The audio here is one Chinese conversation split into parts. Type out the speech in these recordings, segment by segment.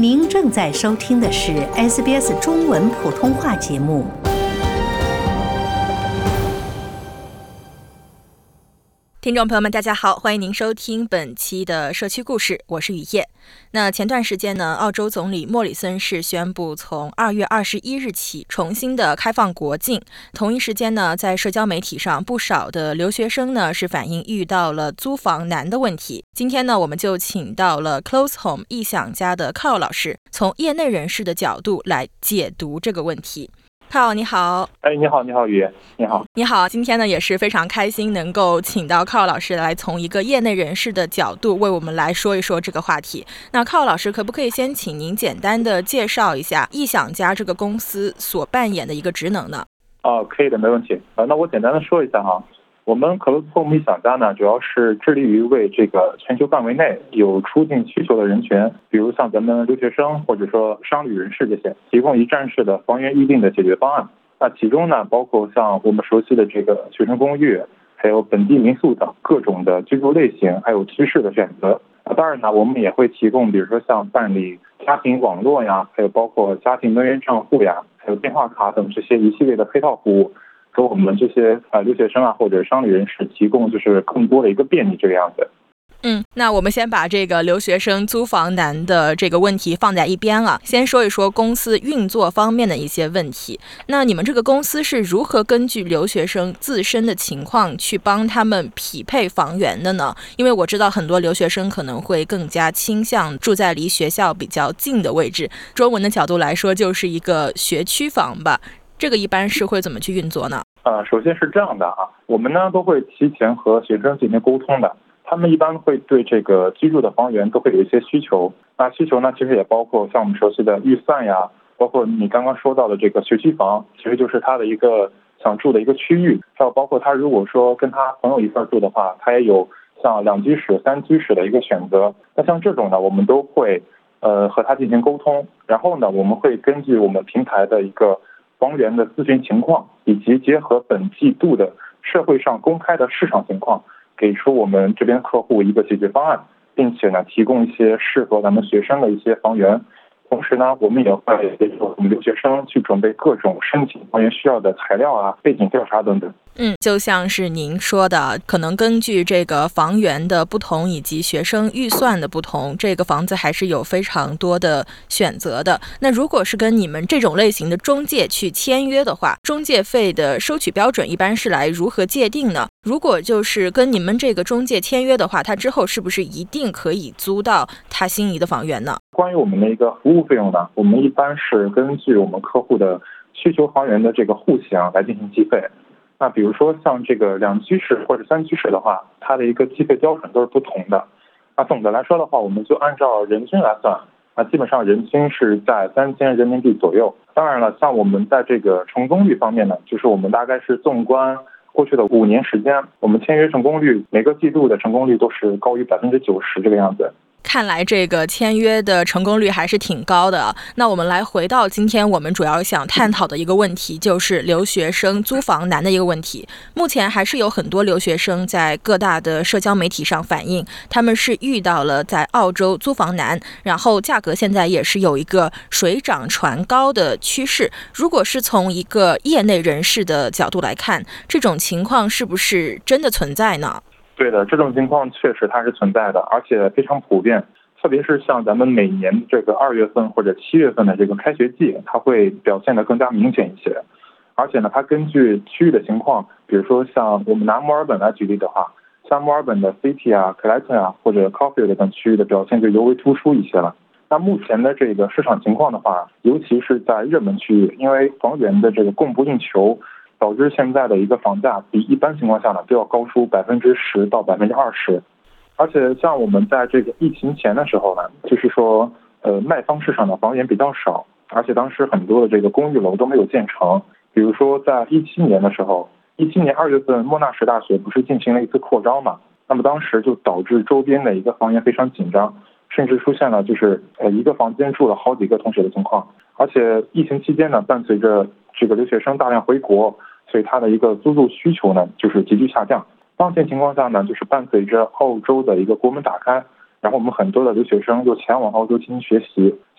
您正在收听的是 SBS 中文普通话节目。 听众朋友们大家好，欢迎您收听本期的社区故事，我是雨夜。那前段时间呢，澳洲总理莫里森是宣布从2月21日起重新的开放国境。同一时间呢，在社交媒体上不少的留学生呢是反映遇到了租房难的问题。今天呢，我们就请到了 Close Home 异想家的 Carl 老师，从业内人士的角度来解读这个问题。Carl 你好。 你好雨，你好。 你好，今天呢也是非常开心能够请到 Carl 老师来从一个业内人士的角度为我们来说一说这个话题。那 Carl 老师可不可以先请您简单的介绍一下异想家这个公司所扮演的一个职能呢？ 可以的，没问题。那我简单的说一下哈。我们 Close Home 异想家呢，主要是致力于为这个全球范围内有出境需求的人群，比如像咱们留学生或者说商旅人士这些，提供一站式的房源预订的解决方案。那其中呢，包括像我们熟悉的这个学生公寓，还有本地民宿等各种的居住类型，还有居室的选择。当然呢，我们也会提供，比如说像办理家庭网络呀，还有包括家庭能源账户呀，还有电话卡等这些一系列的配套服务，给我们这些留学生啊或者商旅人士提供就是更多的一个便利这个样子。 那我们先把这个留学生租房难的这个问题放在一边了，先说一说公司运作方面的一些问题。那你们这个公司是如何根据留学生自身的情况去帮他们匹配房源的呢？因为我知道很多留学生可能会更加倾向住在离学校比较近的位置，中文的角度来说就是一个学区房吧。这个一般是会怎么去运作呢？ 首先是这样的我们呢都会提前和学生进行沟通的。他们一般会对这个居住的房源都会有一些需求，那需求呢其实也包括像我们熟悉的预算呀，包括你刚刚说到的这个学区房，其实就是他的一个想住的一个区域，还有包括他如果说跟他朋友一块住的话，他也有像2居室、3居室的一个选择。那像这种呢，我们都会和他进行沟通，然后呢，我们会根据我们平台的一个房源的咨询情况，以及结合本季度的社会上公开的市场情况，给出我们这边客户一个解决方案，并且呢提供一些适合咱们学生的一些房源。同时呢，我们也会给我们留学生去准备各种申请房源需要的材料啊、背景调查等等。 就像是您说的，可能根据这个房源的不同以及学生预算的不同，这个房子还是有非常多的选择的。那如果是跟你们这种类型的中介去签约的话，中介费的收取标准一般是来如何界定呢？如果就是跟你们这个中介签约的话，他之后是不是一定可以租到他心仪的房源呢？ 关于我们的一个服务费用呢，我们一般是根据我们客户的需求房源的这个户型来进行计费。那比如说像这个2居室或者3居室的话，它的一个计费标准都是不同的。那总的来说的话，我们就按照人均来算，基本上人均是在3000人民币左右。当然了，像我们在这个成功率方面呢，就是我们大概是纵观过去的5年时间，我们签约成功率每个季度的成功率都是高于90%这个样子。 看来这个签约的成功率还是挺高的。那我们来回到今天我们主要想探讨的一个问题，就是留学生租房难的一个问题。目前还是有很多留学生在各大的社交媒体上反映，他们是遇到了在澳洲租房难，然后价格现在也是有一个水涨船高的趋势。如果是从一个业内人士的角度来看，这种情况是不是真的存在呢？ 对的，这种情况确实它是存在的，而且非常普遍。特别是像咱们每年这个2月份或者7月份的这个开学季，它会表现得更加明显一些。而且呢，它根据区域的情况，比如说像我们拿墨尔本来举例的话，像墨尔本的 City 啊、Clayton 啊或者 Caulfield 等区域的表现就尤为突出一些了。那目前的这个市场情况的话，尤其是在热门区域，因为房源的这个供不应求，导致现在的一个房价比一般情况下呢都要高出10%到20%。而且像我们在这个疫情前的时候呢，就是说卖方市场的房源比较少，而且当时很多的这个公寓楼都没有建成。比如说在17年的时候，17年2月份莫纳什大学不是进行了一次扩张嘛，那么当时就导致周边的一个房源非常紧张，甚至出现了就是一个房间住了好几个同学的情况。而且疫情期间呢，伴随着这个留学生大量回国，所以它的一个租住需求呢就是急剧下降。当前情况下呢，就是伴随着澳洲的一个国门打开，然后我们很多的留学生就前往澳洲进行学习，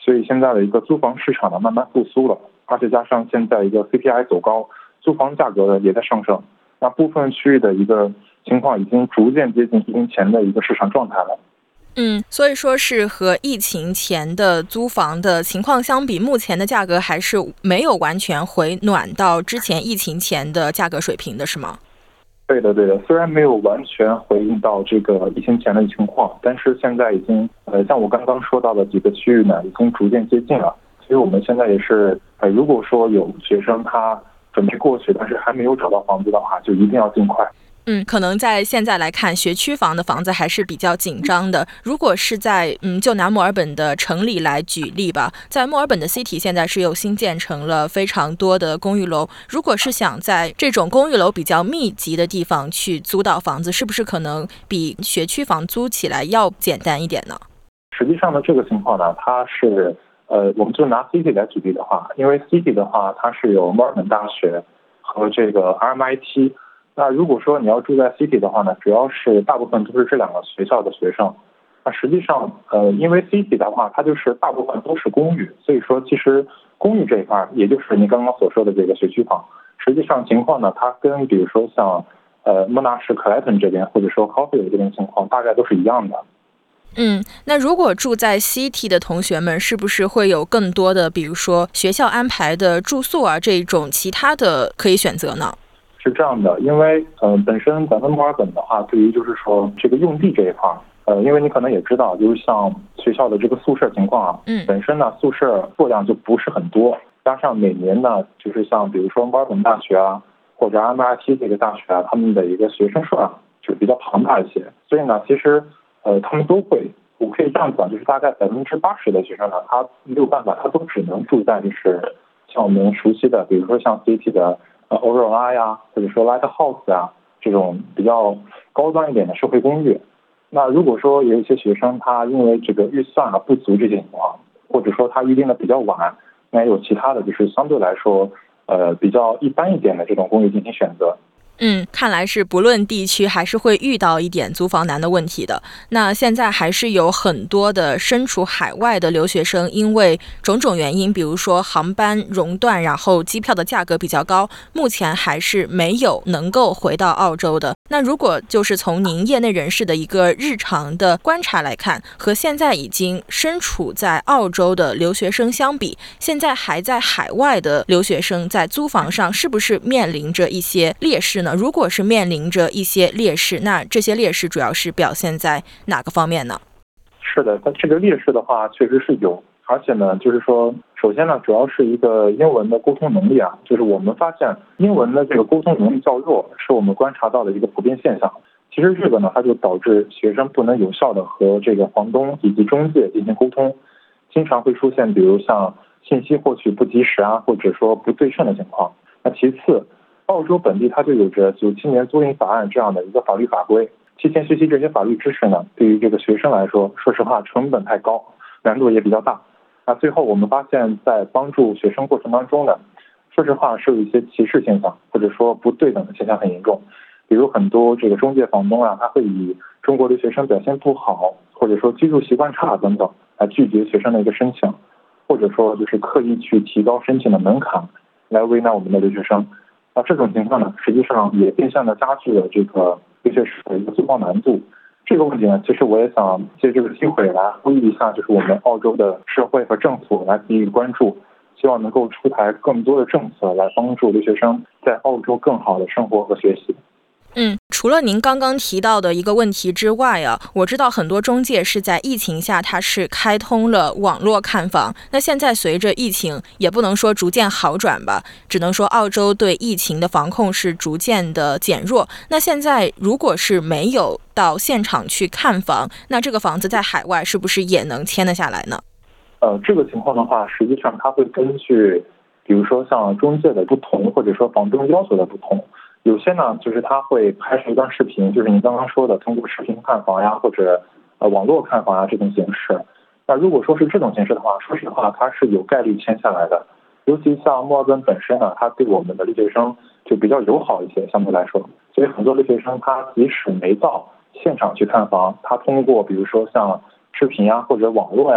所以现在的一个租房市场呢慢慢复苏了，而且加上现在一个 CPI 走高，租房价格也在上升，那部分区域的一个情况已经逐渐接近疫情前的一个市场状态了。 所以说是和疫情前的租房的情况相比，目前的价格还是没有完全回暖到之前疫情前的价格水平的，是吗？ 对的，虽然没有完全回应到这个疫情前的情况，但是现在已经像我刚刚说到的几个区域呢，已经逐渐接近了。所以我们现在也是如果说有学生他准备过去，但是还没有找到房子的话，就一定要尽快。 可能在现在来看，学区房的房子还是比较紧张的。如果是在就拿墨尔本的城里来举例吧，在墨尔本的 City 现在是又新建成了非常多的公寓楼。如果是想在这种公寓楼比较密集的地方去租到房子，是不是可能比学区房租起来要简单一点呢？ 实际上呢，这个情况呢，它是我们就拿 City 来举例的话，因为 City 的话，它是有墨尔本大学和这个 RMIT。那如果说你要住在 City 的话呢，主要是大部分都是这两个学校的学生。那实际上，因为 City 的话，它就是大部分都是公寓，所以说其实公寓这一块，也就是你刚刚所说的这个学区房，实际上情况呢，它跟比如说像莫纳什、克莱顿这边，或者说 Caulfield 这边情况，大概都是一样的。 那如果住在 City 的同学们，是不是会有更多的，比如说学校安排的住宿啊这种其他的可以选择呢？ 是这样的，因为本身咱们墨尔本的话，对于就是说这个用地这一块，因为你可能也知道，就是像学校的这个宿舍情况啊，本身呢宿舍数量就不是很多，加上每年呢，就是像比如说墨尔本大学啊，或者 MIT 这个大学啊，他们的一个学生数量就比较庞大一些，所以呢，其实他们都会，我可以这样讲，就是大概80%的学生呢，他没有办法，他都只能住在就是像我们熟悉的，比如说像 City 的Aurora 呀，或者说 Lighthouse 啊，这种比较高端一点的社会公寓。那如果说有一些学生他因为这个预算不足这些情况，或者说他预定的比较晚，那也有其他的就是相对来说比较一般一点的这种公寓进行选择。 看来是不论地区还是会遇到一点租房难的问题的。那现在还是有很多的身处海外的留学生，因为种种原因，比如说航班熔断，然后机票的价格比较高，目前还是没有能够回到澳洲的。那如果就是从您业内人士的一个日常的观察来看，和现在已经身处在澳洲的留学生相比，现在还在海外的留学生在租房上是不是面临着一些劣势呢？如果是面临着一些劣势，那这些劣势主要是表现在哪个方面呢？ 是的，它这个劣势的话确实是有，而且呢，就是说，首先呢，主要是一个英文的沟通能力啊，就是我们发现英文的这个沟通能力较弱，是我们观察到的一个普遍现象。其实这个呢，它就导致学生不能有效的和这个房东以及中介进行沟通，经常会出现比如像信息获取不及时啊，或者说不对称的情况。那其次，澳洲本地它就有着97年租赁法案这样的一个法律法规，提前学习这些法律知识呢，对于这个学生来说，说实话成本太高，难度也比较大。那最后我们发现，在帮助学生过程当中呢，说实话是有一些歧视现象，或者说不对等的现象很严重。比如很多这个中介房东啊，他会以中国留学生表现不好，或者说居住习惯差等等来拒绝学生的一个申请，或者说就是刻意去提高申请的门槛，来为难我们的留学生。那这种情况呢，实际上也变相的加剧了这个留学生的一个租房难度。这个问题呢，其实我也想借这个机会来呼吁一下，就是我们澳洲的社会和政府来给予关注，希望能够出台更多的政策来帮助留学生在澳洲更好的生活和学习。 除了您刚刚提到的一个问题之外啊，我知道很多中介是在疫情下它是开通了网络看房。那现在随着疫情也不能说逐渐好转吧，只能说澳洲对疫情的防控是逐渐的减弱。那现在如果是没有到现场去看房，那这个房子在海外是不是也能签得下来呢？ 这个情况的话，实际上它会根据比如说像中介的不同，或者说房东要求的不同。有些呢，就是他会拍摄一段视频，就是你刚刚说的通过视频看房呀，或者网络看房呀这种形式。那如果说是这种形式的话，说实话，它是有概率签下来的。尤其像墨尔本本身呢，它对我们的留学生就比较友好一些，相对来说，所以很多留学生他即使没到现场去看房，他通过比如说像视频呀或者网络呀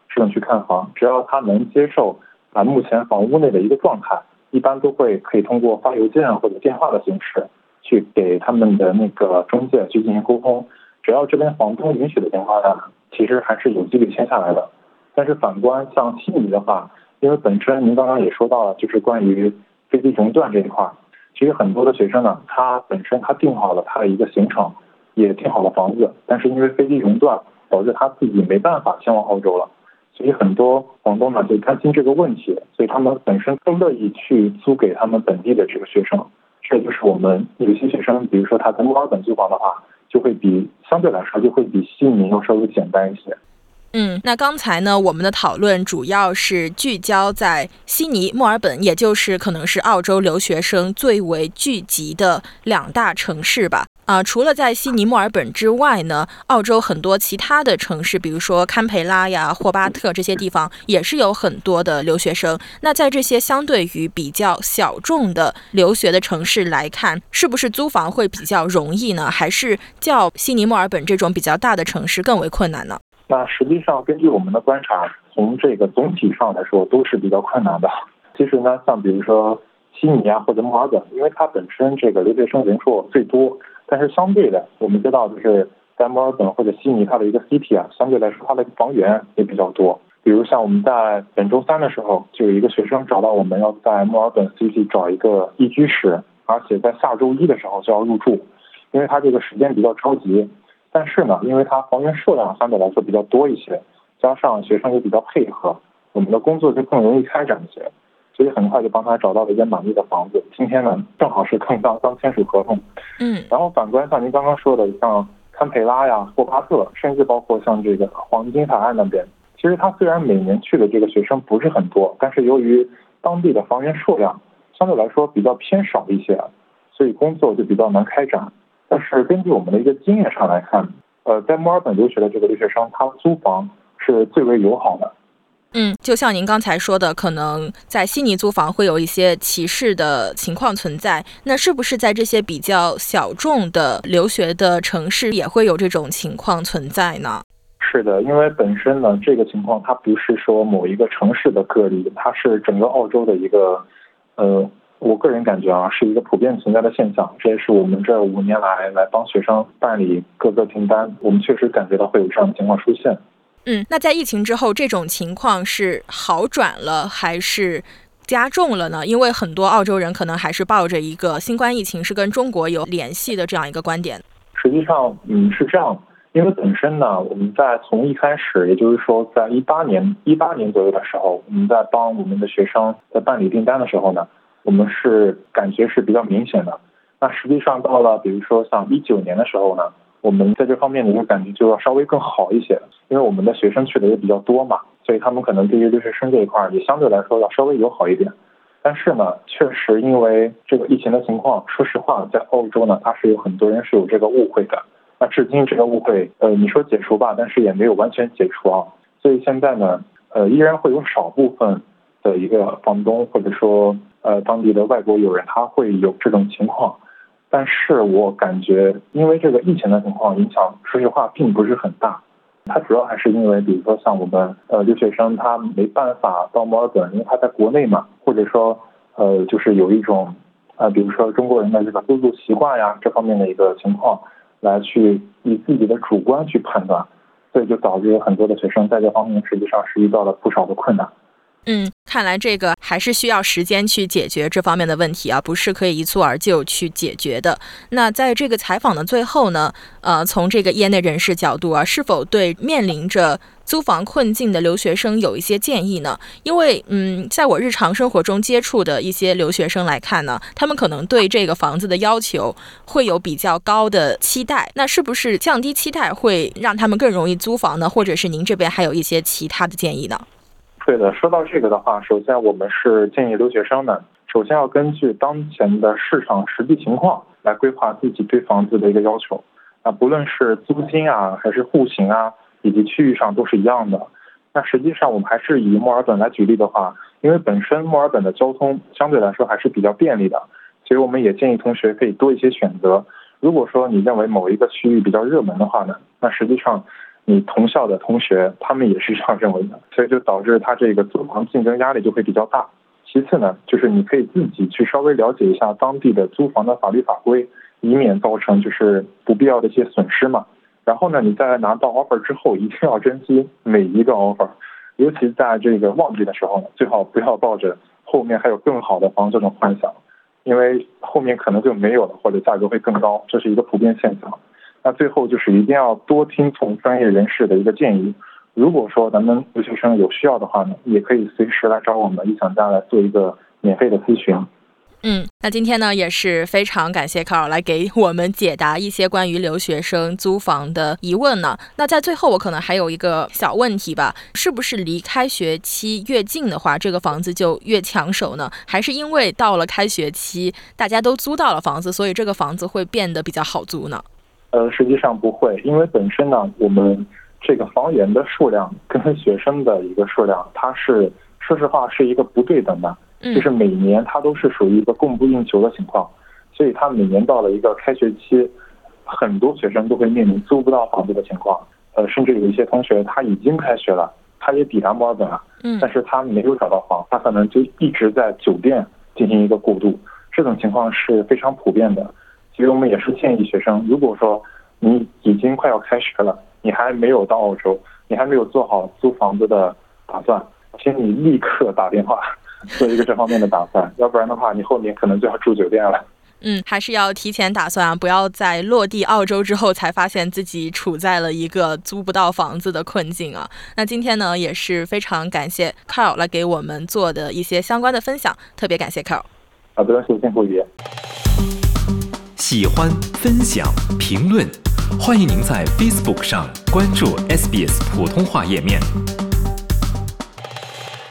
适合去看房，只要他能接受目前房屋内的一个状态，一般都可以通过发邮件或者电话的形式去给他们的那个中介去进行沟通。只要这边房东允许的情况下，其实还是有几率签下来的。但是反观像悉尼的话，因为本身您刚刚也说到了，就是关于飞机熔断这一块，其实很多的学生呢，他本身他定好了他的一个行程，也订好了房子，但是因为飞机熔断导致他自己没办法前往澳洲了，所以很多房东呢就担心这个问题，所以他们本身更乐意去租给他们本地的这个学生。这就是我们有些学生，比如说他在墨尔本租房的话，相对来说就会比悉尼要稍微简单一些。 那刚才呢，我们的讨论主要是聚焦在悉尼、墨尔本，也就是可能是澳洲留学生最为聚集的2大城市吧。除了在悉尼、墨尔本之外呢，澳洲很多其他的城市，比如说堪培拉呀、霍巴特这些地方，也是有很多的留学生。那在这些相对于比较小众的留学的城市来看，是不是租房会比较容易呢？还是较悉尼、墨尔本这种比较大的城市更为困难呢？ 那实际上根据我们的观察，从这个总体上来说都是比较困难的。其实呢，像比如说悉尼啊或者墨尔本，因为它本身这个留学生人数最多，但是相对的我们知道就是在墨尔本或者悉尼它的一个 city 啊，相对来说它的房源也比较多。比如像我们在本周3的时候，就有一个学生找到我们要在墨尔本 city 找一个一居室，而且在下周1的时候就要入住，因为他这个时间比较着急。但是呢，因为它房源数量相对来说比较多一些，加上学生也比较配合，我们的工作就更容易开展一些，所以很快就帮他找到了一间满意的房子。今天呢，正好是刚签署合同。然后反观像您刚刚说的，像堪培拉呀、霍巴特，甚至包括像这个黄金海岸那边，其实它虽然每年去的这个学生不是很多，但是由于当地的房源数量相对来说比较偏少一些，所以工作就比较难开展。但是根据我们的一个经验上来看，在墨尔本留学的这个留学生，他租房是最为友好的。 就像您刚才说的，可能在悉尼租房会有一些歧视的情况存在，那是不是在这些比较小众的留学的城市也会有这种情况存在呢？ 是的，因为本身呢，这个情况它不是说某一个城市的个例，它是整个澳洲的一个我个人感觉是一个普遍存在的现象。这也是我们这5年来帮学生办理各个订单，我们确实感觉到会有这样的情况出现。 那在疫情之后，这种情况是好转了还是加重了呢？因为很多澳洲人可能还是抱着一个新冠疫情是跟中国有联系的这样一个观点。 实际上是这样，因为本身呢，我们在从一开始，也就是说在18年左右的时候，我们在帮我们的学生在办理订单的时候呢，我们是感觉是比较明显的。那实际上到了比如说像19年的时候呢，我们在这方面的一个感觉就要稍微更好一些，因为我们的学生去的也比较多嘛，所以他们可能对于留学生这一块也相对来说要稍微友好一点。但是呢，确实因为这个疫情的情况，说实话，在澳洲呢，它是有很多人是有这个误会的。那至今这个误会，你说解除吧，但是也没有完全解除啊。所以现在呢，依然会有少部分的一个房东或者说当地的外国友人，他会有这种情况。但是我感觉，因为这个疫情的情况影响，说实话并不是很大。它主要还是因为，比如说像我们留学生，他没办法到墨尔本，因为他在国内嘛，或者说就是有一种比如说中国人的这个居住习惯呀这方面的一个情况，来去以自己的主观去判断，所以就导致很多的学生在这方面实际上是遇到了不少的困难。 看来这个还是需要时间去解决这方面的问题啊，不是可以一蹴而就去解决的。那在这个采访的最后呢，从这个业内人士角度啊，是否对面临着租房困境的留学生有一些建议呢？因为在我日常生活中接触的一些留学生来看呢，他们可能对这个房子的要求会有比较高的期待，那是不是降低期待会让他们更容易租房呢？或者是您这边还有一些其他的建议呢？ 对的，说到这个的话，首先我们是建议留学生呢，首先要根据当前的市场实际情况来规划自己对房子的一个要求。不论是租金啊，还是户型啊，以及区域上都是一样的。那实际上我们还是以墨尔本来举例的话，因为本身墨尔本的交通相对来说还是比较便利的，所以我们也建议同学可以多一些选择。如果说你认为某一个区域比较热门的话呢，那实际上你同校的同学他们也是这样认为的，所以就导致他这个租房竞争压力就会比较大。其次呢，就是你可以自己去稍微了解一下当地的租房的法律法规，以免造成就是不必要的一些损失嘛。然后呢，你在拿到 offer 之后，一定要珍惜每一个 offer， 尤其在这个旺季的时候呢，最好不要抱着后面还有更好的房这种幻想，因为后面可能就没有了，或者价格会更高，这是一个普遍现象。那最后就是一定要多听从专业人士的一个建议。如果说咱们留学生有需要的话呢，也可以随时来找我们异想家来做一个免费的咨询。 那今天呢也是非常感谢Carl来给我们解答一些关于留学生租房的疑问呢。那在最后我可能还有一个小问题吧，是不是离开学期越近的话，这个房子就越抢手呢？还是因为到了开学期大家都租到了房子，所以这个房子会变得比较好租呢？ 实际上不会，因为本身呢，我们这个房源的数量跟学生的一个数量，它是说实话是一个不对等的。就是每年它都是属于一个供不应求的情况，所以它每年到了一个开学期，很多学生都会面临租不到房子的情况。甚至有一些同学他已经开学了，他也抵达墨尔本了，但是他没有找到房，他可能就一直在酒店进行一个过渡，这种情况是非常普遍的。所以我们也是建议学生，如果说你已经快要开学了，你还没有到澳洲，你还没有做好租房子的打算，请你立刻打电话做一个这方面的打算，要不然的话你后面可能就要住酒店了。 还是要提前打算，不要在落地澳洲之后才发现自己处在了一个租不到房子的困境啊。那今天呢也是非常感谢 Carl 来给我们做的一些相关的分享，特别感谢 Carl。 好的，谢谢顾宇。 喜欢、分享、评论，欢迎您在 Facebook 上关注 SBS 普通话页面。